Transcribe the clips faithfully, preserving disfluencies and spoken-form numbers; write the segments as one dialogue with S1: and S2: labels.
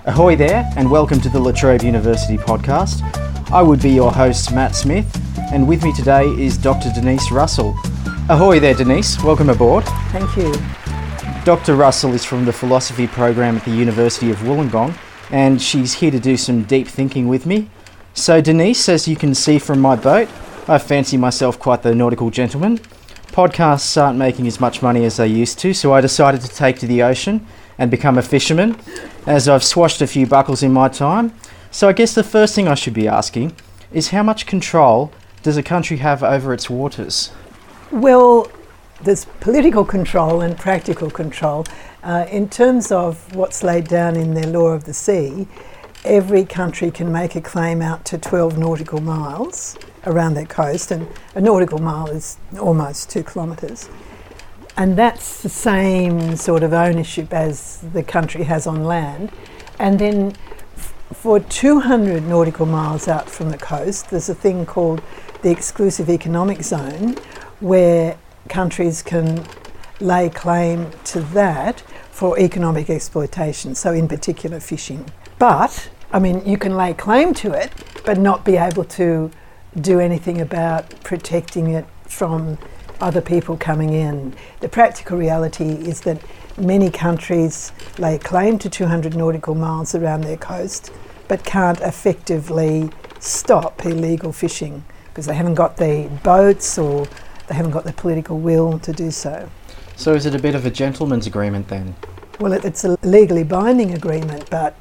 S1: Ahoy there, and welcome to the La Trobe University podcast. I would be your host, Matt Smith, and with me today is Doctor Denise Russell. Ahoy there, Denise. Welcome aboard.
S2: Thank you.
S1: Doctor Russell is from the philosophy program at the University of Wollongong, and she's here to do some deep thinking with me. So Denise, as you can see from my boat, I fancy myself quite the nautical gentleman. Podcasts aren't making as much money as they used to, so I decided to take to the ocean and become a fisherman, as I've swashed a few buckles in my time. So I guess the first thing I should be asking is, how much control does a country have over its waters?
S2: Well, there's political control and practical control. Uh, in terms of what's laid down in their law of the sea, every country can make a claim out to twelve nautical miles around their coast, and a nautical mile is almost two kilometres. And that's the same sort of ownership as the country has on land. And then f- for two hundred nautical miles out from the coast, there's a thing called the exclusive economic zone, where countries can lay claim to that for economic exploitation, so in particular fishing. But, I mean, you can lay claim to it, but not be able to do anything about protecting it from other people coming in. The practical reality is that many countries lay claim to two hundred nautical miles around their coast, but can't effectively stop illegal fishing because they haven't got the boats or they haven't got the political will to do so.
S1: So is it a bit of a gentleman's agreement then?
S2: Well, it, it's a legally binding agreement, but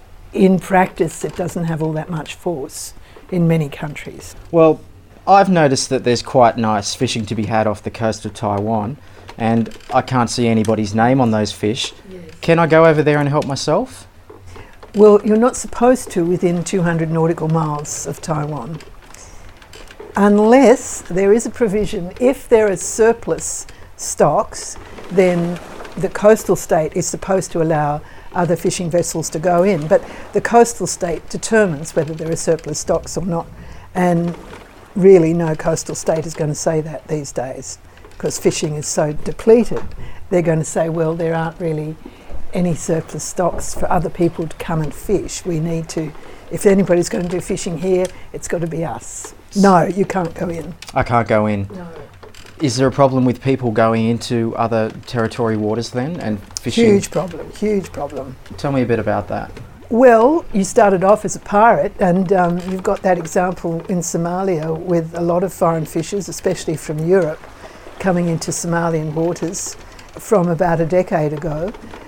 S2: in practice it doesn't have all that much force in many countries.
S1: Well, I've noticed that there's quite nice fishing to be had off the coast of Taiwan, and I can't see anybody's name on those fish. Yes. Can I go over there and help myself?
S2: Well, you're not supposed to within two hundred nautical miles of Taiwan, unless there is a provision. If there are surplus stocks, then the coastal state is supposed to allow other fishing vessels to go in, but the coastal state determines whether there are surplus stocks or not, and really no coastal state is going to say that these days because fishing is so depleted. They're going to say, well, there aren't really any surplus stocks for other people to come and fish. We need to, if anybody's going to do fishing here, it's got to be us. No, you can't go in.
S1: I can't go in.
S2: No.
S1: Is there a problem with people going into other territory waters then and fishing?
S2: Huge problem, huge problem.
S1: Tell me a bit about that.
S2: Well, you started off as a pirate, and um, you've got that example in Somalia with a lot of foreign fishers, especially from Europe, coming into Somalian waters from about a decade ago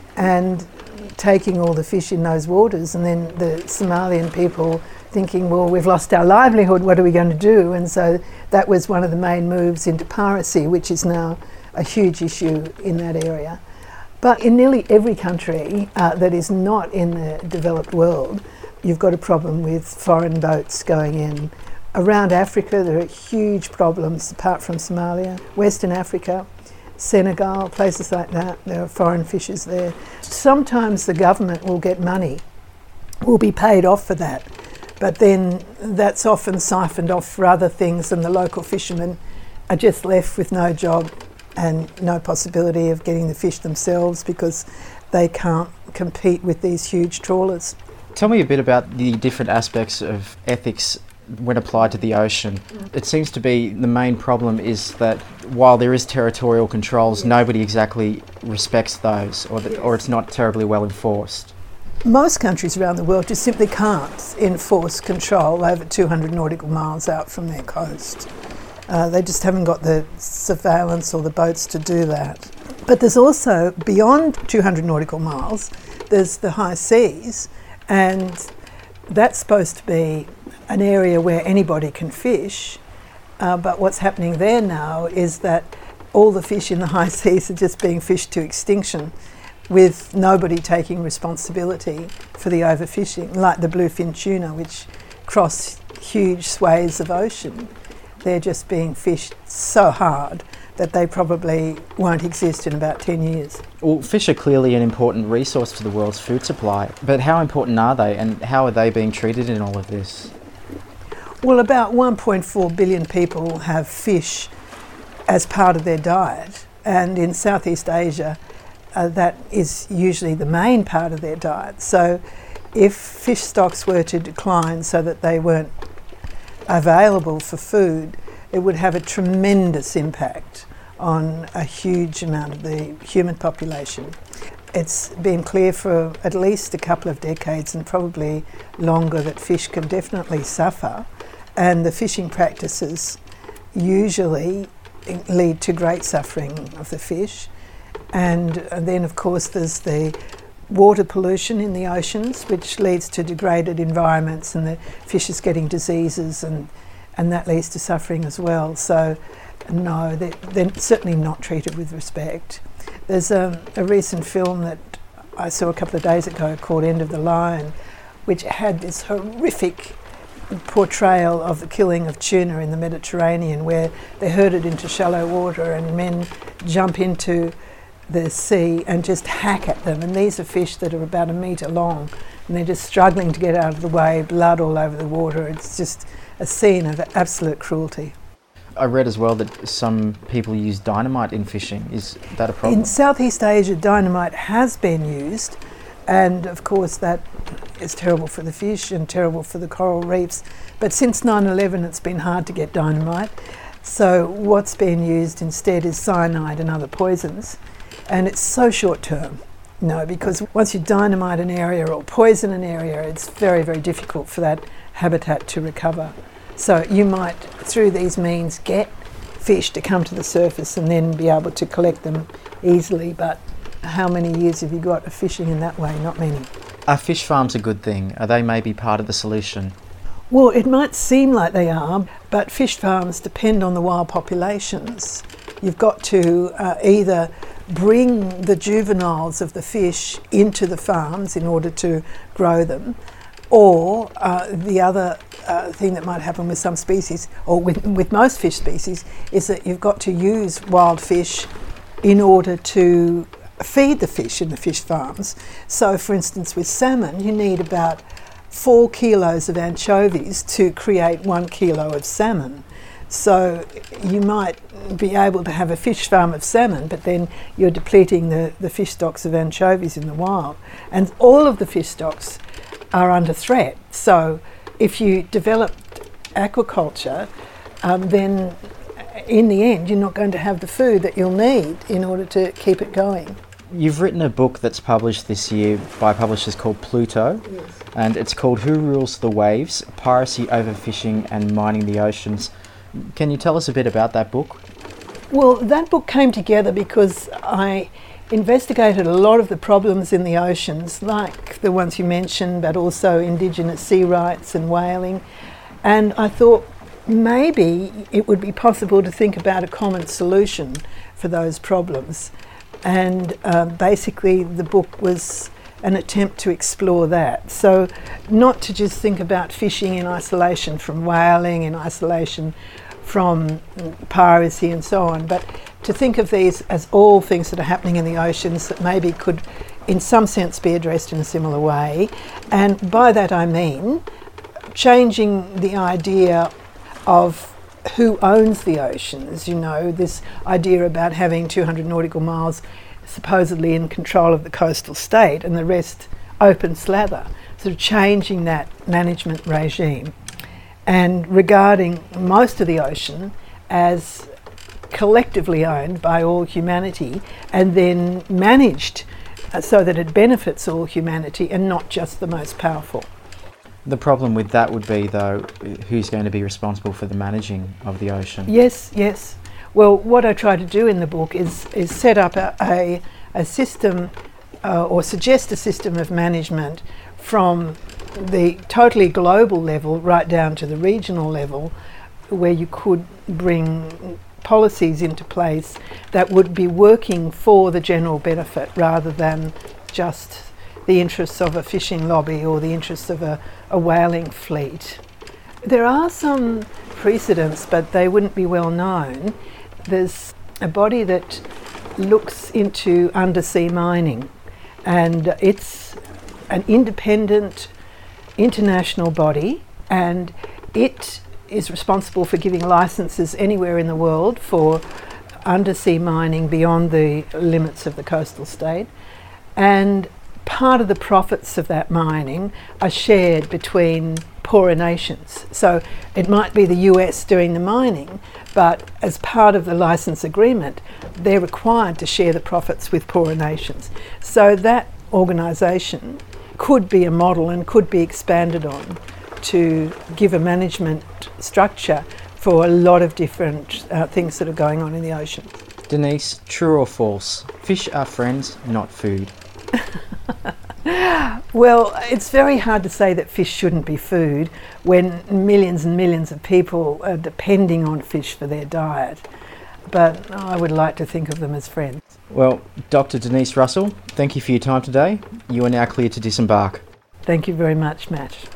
S2: and taking all the fish in those waters, and then the Somalian people thinking, well, we've lost our livelihood, what are we going to do? And so that was one of the main moves into piracy, which is now a huge issue in that area. But in nearly every country uh, that is not in the developed world, you've got a problem with foreign boats going in. Around Africa, there are huge problems, apart from Somalia. Western Africa, Senegal, places like that, there are foreign fishers there. Sometimes the government will get money, will be paid off for that, but then that's often siphoned off for other things, and the local fishermen are just left with no job and no possibility of getting the fish themselves because they can't compete with these huge trawlers.
S1: Tell me a bit about the different aspects of ethics when applied to the ocean. Mm. It seems to be the main problem is that while there is territorial controls, yes, nobody exactly respects those, or, that, yes. or it's not terribly well enforced.
S2: Most countries around the world just simply can't enforce control over two hundred nautical miles out from their coast. Uh, they just haven't got the surveillance or the boats to do that. But there's also, beyond two hundred nautical miles, there's the high seas, and that's supposed to be an area where anybody can fish. Uh, but what's happening there now is that all the fish in the high seas are just being fished to extinction, with nobody taking responsibility for the overfishing, like the bluefin tuna, which cross huge swathes of ocean. They're just being fished so hard that they probably won't exist in about ten years.
S1: Well, fish are clearly an important resource to the world's food supply, but how important are they, and how are they being treated in all of this?
S2: Well, about one point four billion people have fish as part of their diet, and in Southeast Asia, uh, that is usually the main part of their diet. So if fish stocks were to decline so that they weren't available for food, it would have a tremendous impact on a huge amount of the human population. It's been clear for at least a couple of decades and probably longer that fish can definitely suffer, and the fishing practices usually lead to great suffering of the fish. And then of course there's the water pollution in the oceans, which leads to degraded environments, and the fish is getting diseases, and and that leads to suffering as well. So no, they're, they're certainly not treated with respect. There's a, a recent film that I saw a couple of days ago called End of the Line, which had this horrific portrayal of the killing of tuna in the Mediterranean, where they're herded into shallow water and men jump into the sea and just hack at them. And these are fish that are about a metre long, and they're just struggling to get out of the way, blood all over the water. It's just a scene of absolute cruelty.
S1: I read as well that some people use dynamite in fishing. Is that a problem?
S2: In Southeast Asia, dynamite has been used, and of course that is terrible for the fish and terrible for the coral reefs. But since nine eleven, it's been hard to get dynamite. So what's being used instead is cyanide and other poisons. And it's so short term, you know, because once you dynamite an area or poison an area, it's very, very difficult for that habitat to recover. So you might, through these means, get fish to come to the surface and then be able to collect them easily. But how many years have you got of fishing in that way? Not many.
S1: Are fish farms a good thing? Are they maybe part of the solution?
S2: Well, it might seem like they are, but fish farms depend on the wild populations. You've got to uh, either bring the juveniles of the fish into the farms in order to grow them, or uh, the other uh, thing that might happen with some species, or with, with most fish species, is that you've got to use wild fish in order to feed the fish in the fish farms. So for instance, with salmon, you need about four kilos of anchovies to create one kilo of salmon. So you might be able to have a fish farm of salmon, but then you're depleting the, the fish stocks of anchovies in the wild. And all of the fish stocks are under threat. So if you develop aquaculture, um, then in the end you're not going to have the food that you'll need in order to keep it going.
S1: You've written a book that's published this year by publishers called Pluto.
S2: Yes.
S1: And it's called Who Rules the Waves? Piracy, Overfishing and Mining the Oceans. Can you tell us a bit about that book?
S2: Well, that book came together because I investigated a lot of the problems in the oceans, like the ones you mentioned, but also indigenous sea rights and whaling. And I thought maybe it would be possible to think about a common solution for those problems. And uh, basically the book was an attempt to explore that. So not to just think about fishing in isolation from whaling, in isolation from piracy and so on, but to think of these as all things that are happening in the oceans that maybe could in some sense be addressed in a similar way. And by that I mean changing the idea of who owns the oceans, you know, this idea about having two hundred nautical miles supposedly in control of the coastal state and the rest open slather, sort of changing that management regime and regarding most of the ocean as collectively owned by all humanity and then managed uh, so that it benefits all humanity and not just the most powerful.
S1: The problem with that would be, though, who's going to be responsible for the managing of the ocean?
S2: Yes, yes. Well, what I try to do in the book is, is set up a, a, a system uh, or suggest a system of management from the totally global level right down to the regional level, where you could bring policies into place that would be working for the general benefit rather than just the interests of a fishing lobby or the interests of a, a whaling fleet. There are some precedents, but they wouldn't be well known. There's a body that looks into undersea mining, and it's an independent international body, and it is responsible for giving licenses anywhere in the world for undersea mining beyond the limits of the coastal state. And part of the profits of that mining are shared between poorer nations. So it might be the U S doing the mining, but as part of the license agreement, they're required to share the profits with poorer nations. So that organisation could be a model and could be expanded on to give a management structure for a lot of different uh, things that are going on in the ocean.
S1: Denise, true or false? Fish are friends, not food.
S2: Well, it's very hard to say that fish shouldn't be food when millions and millions of people are depending on fish for their diet. But I would like to think of them as friends.
S1: Well, Doctor Denise Russell, thank you for your time today. You are now clear to disembark.
S2: Thank you very much, Matt.